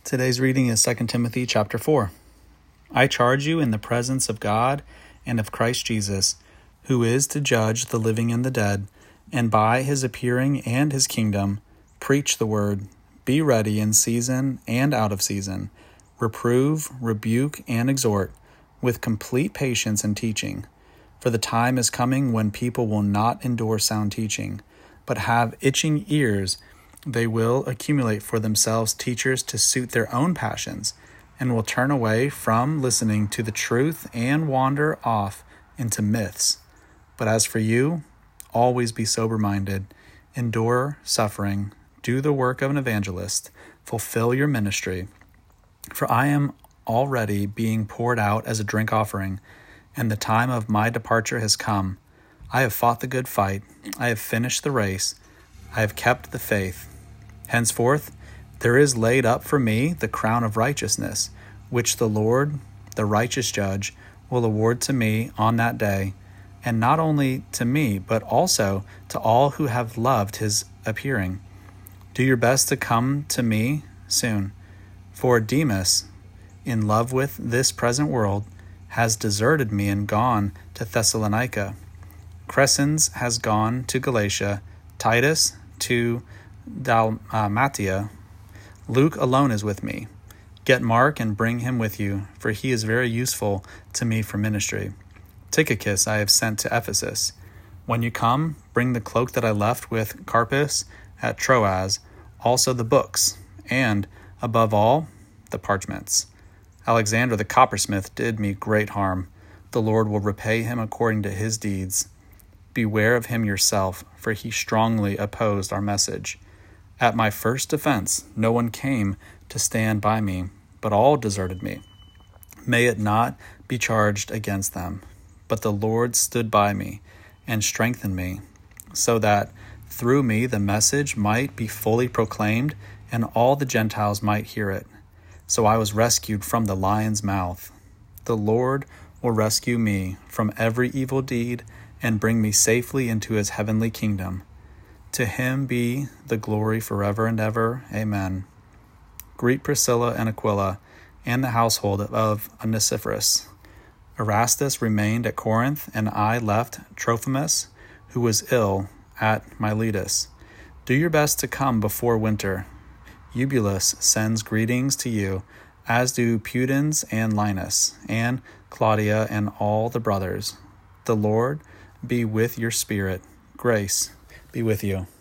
Today's reading is 2 Timothy chapter 4. I charge you in the presence of God and of Christ Jesus, who is to judge the living and the dead, and by his appearing and his kingdom, preach the word. Be ready in season and out of season. Reprove, rebuke, and exhort, with complete patience and teaching. For the time is coming when people will not endure sound teaching, but have itching ears. They will accumulate for themselves teachers to suit their own passions, and will turn away from listening to the truth and wander off into myths. But as for you, always be sober-minded, endure suffering, do the work of an evangelist, fulfill your ministry. For I am already being poured out as a drink offering, and the time of my departure has come. I have fought the good fight, I have finished the race, I have kept the faith. Henceforth, there is laid up for me the crown of righteousness, which the Lord, the righteous judge, will award to me on that day, and not only to me, but also to all who have loved his appearing. Do your best to come to me soon, for Demas, in love with this present world, has deserted me and gone to Thessalonica. Crescens has gone to Galatia, Titus to Dalmatia. Luke alone is with me. Get Mark and bring him with you, for he is very useful to me for ministry. Tychicus I have sent to Ephesus. When you come, bring the cloak that I left with Carpus at Troas, also the books, and, above all, the parchments. Alexander the coppersmith did me great harm. The Lord will repay him according to his deeds. Beware of him yourself, for he strongly opposed our message. At my first defense, no one came to stand by me, but all deserted me. May it not be charged against them. But the Lord stood by me and strengthened me, so that through me the message might be fully proclaimed, and all the Gentiles might hear it. So I was rescued from the lion's mouth. The Lord will rescue me from every evil deed and bring me safely into his heavenly kingdom. To him be the glory forever and ever. Amen. Greet Priscilla and Aquila and the household of Onesiphorus. Erastus remained at Corinth, and I left Trophimus, who was ill, at Miletus. Do your best to come before winter. Eubulus sends greetings to you, as do Pudens and Linus, and Claudia and all the brothers. The Lord be with your spirit. Grace be with you.